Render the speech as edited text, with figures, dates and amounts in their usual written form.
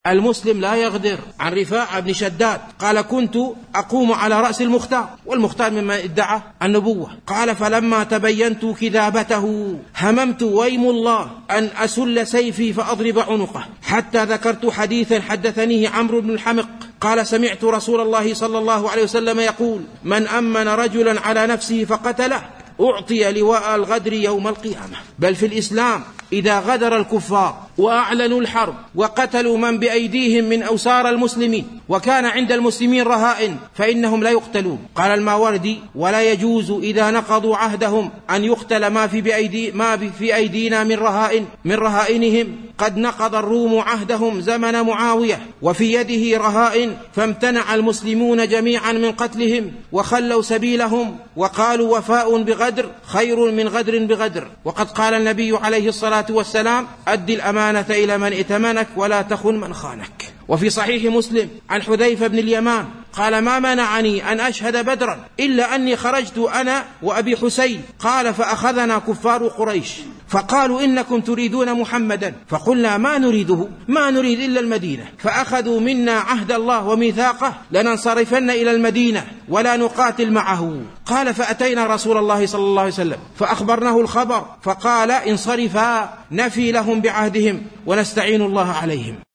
المسلم لا يغدر. عن رفاعة بن شداد قال: كنت أقوم على رأس المختار، والمختار مما ادعى النبوة. قال: فلما تبينت كذابته هممت ويم الله أن أسل سيفي فأضرب عنقه، حتى ذكرت حديثا حدثنيه عمرو بن الحمق قال: سمعت رسول الله صلى الله عليه وسلم يقول: من أمن رجلا على نفسه فقتله أعطي لواء الغدر يوم القيامة. بل في الإسلام إذا غدر الكفار وأعلنوا الحرب وقتلوا من بأيديهم من أوسار المسلمين وكان عند المسلمين رهائن فإنهم لا يقتلون. قال الماوردي: ولا يجوز إذا نقضوا عهدهم أن يقتل ما في أيدينا من رهائنهم. قد نقض الروم عهدهم زمن معاوية وفي يده رهائن، فامتنع المسلمون جميعا من قتلهم وخلوا سبيلهم وقالوا: وفاء بغدر خير من غدر بغدر. وقد قال النبي عليه الصلاة والسلام: أد الأمانة إلى من ائتمنك ولا تخن من خانك. وفي صحيح مسلم عن حذيفة بن اليمان قال: ما منعني أن أشهد بدرا إلا أني خرجت أنا وأبي حسين. قال: فأخذنا كفار قريش فقالوا: إنكم تريدون محمدا، فقلنا: ما نريده، ما نريد إلا المدينة. فأخذوا منا عهد الله وميثاقه لننصرفن إلى المدينة ولا نقاتل معه. قال: فأتينا رسول الله صلى الله عليه وسلم فأخبرناه الخبر، فقال: انصرفا نفي لهم بعهدهم ونستعين الله عليهم.